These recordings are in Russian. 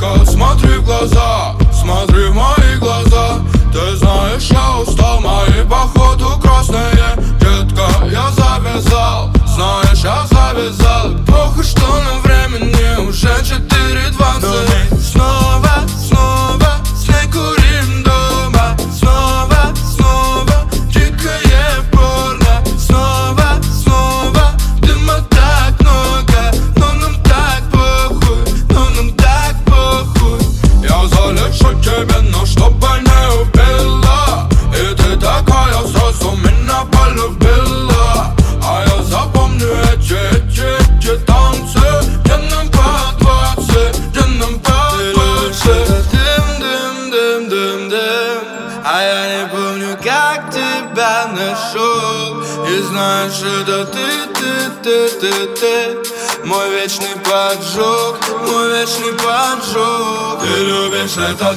детка, смотри в глаза, смотри в мои глаза. Ты знаешь, я устал, мои походу красные. Детка, я завязал, знаешь, я завязал. Плохо, что на времени уже 4:20. Но мы снова с ней курим дома. Снова дикое порно. Снова дыма так много. Но нам так похуй. Я залечу тебе, но чтобы не убила. И ты такая сразу меня полюбила. А я запомню эти танцы, где нам по 20, где нам по 20. Дым. А я не помню, как тебя нашел. И знаешь, это ты. Мой вечный поджог. Ты любишь это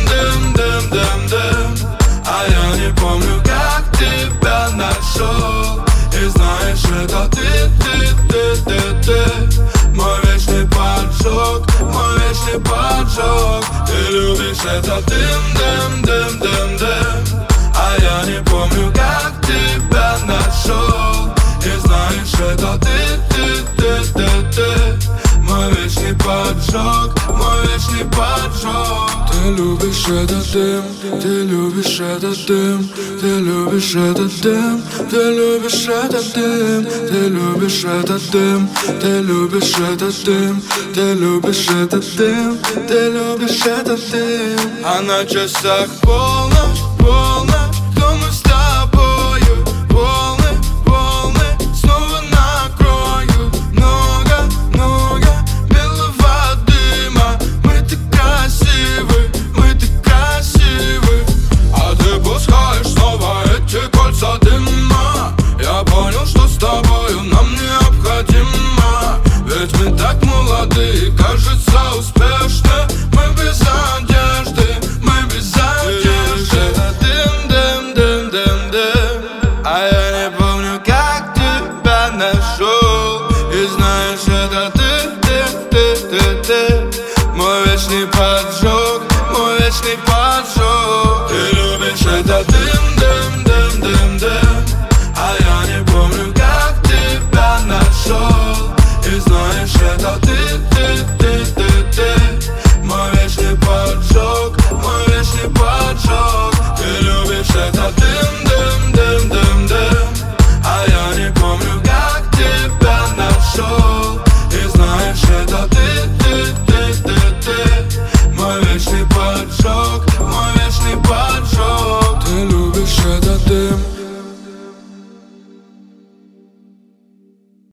дым. А я не помню, как тебя нашел. И знаешь, это ты. Мой вечный поджог. Ты любишь это дым. А я не помню, как тебя нашел. И знаешь, это ты. Мой вечный поджог. Ты любишь этот дым, ты любишь этот дым, ты любишь этот дым, ты любишь этот дым, ты любишь этот дым, ты любишь этот дым, ты любишь этот дым, ты любишь этот дым. А на часах полночь, кто мы с тобою, волны, снова накроют много белого дыма. Мы так красивы, а ты пускаешь снова эти кольца дыма. Я понял, что с тобою нам необходимо. Ведь мы так молоды и кажется успешны. Мы без